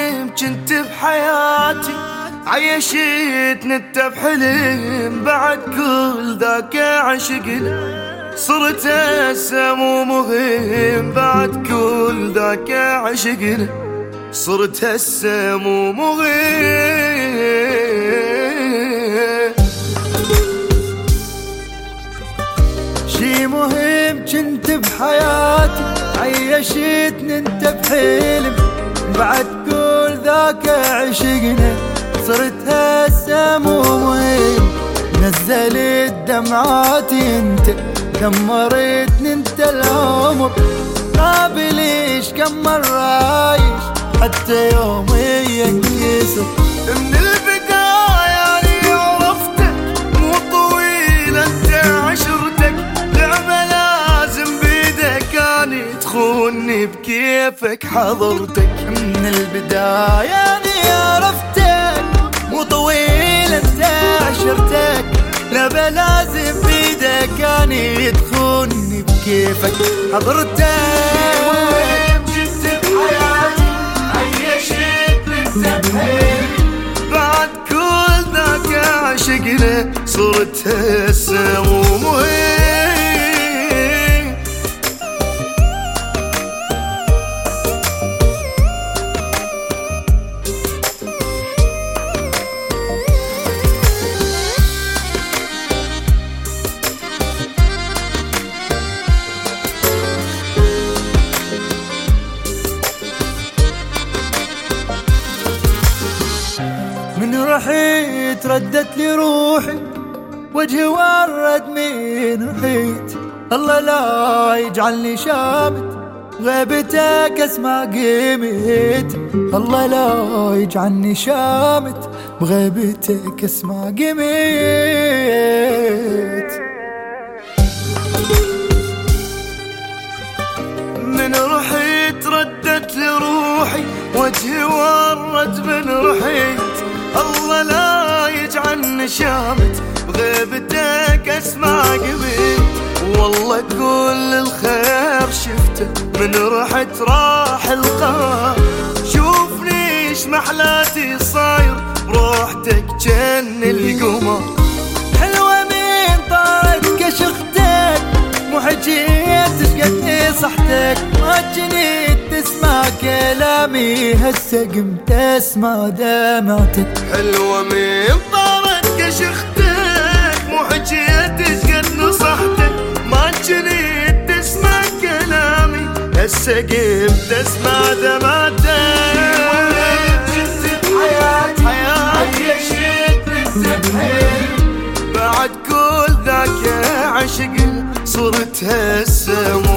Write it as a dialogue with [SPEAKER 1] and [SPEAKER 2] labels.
[SPEAKER 1] مهم كنت بحياتي، عيشتني انت بحلم بعد كل ذاك عشقنا، صرت هسه مو مهم بعد كل ذاك عشقنا، صرت هسه مو مهم.
[SPEAKER 2] شي مهم كنت بحياتي، عيشتني انت بحلم بعد كل ذاك عشقنا، صرت هسه مو مهم. نزلت دمعاتي انت، دمرتني انت العمر، قابليش كم مرة عايش حتى يومي ينكسر.
[SPEAKER 1] من البداية أنا عرفتك مو طويل انت عشرتك، لعبة لازم بيدك اني تخوني بكيفك حضرتك.
[SPEAKER 2] من البداية أنا عرفتك مو طويل انت عشرتك، لعبة لازم بيدك اني تخوني بكيفك حضرتك.
[SPEAKER 1] جبت بحياتي عيشتني انت بحلم بعد كل ذاك عشقنا، صرت هسه مو مهم.
[SPEAKER 2] من رحيت ردت لي روحي، وجهي ورد من رحيت، الله لا يجعلني شامت غيبتك اسمع قيمت، الله لا يجعلني شامت بغيبتك اسمع قيمت.
[SPEAKER 1] من رحيت ردت لي روحي، وجهي ورد من رحيت، الله لا يجعلني شامت بغيبتك اسمع قبيل. والله كل الخير شفته من رحت راح القمر، شوفني ايش محلاتي صاير بروحتك جن القمر.
[SPEAKER 2] حلوة من طارت كشختك، مو حجيت قد صحتك، ما جنيت تسمع كلامي هسه قمت اسمع دمعتك.
[SPEAKER 1] حلوة من طارت كشختك، مو حجيت قد نصحتك، ما جنيت تسمع كلامي هسه قمت اسمع دمعتك. جبت بحياتي عيشتني انت بحلم بعد كل ذاك عشق، صرت هسه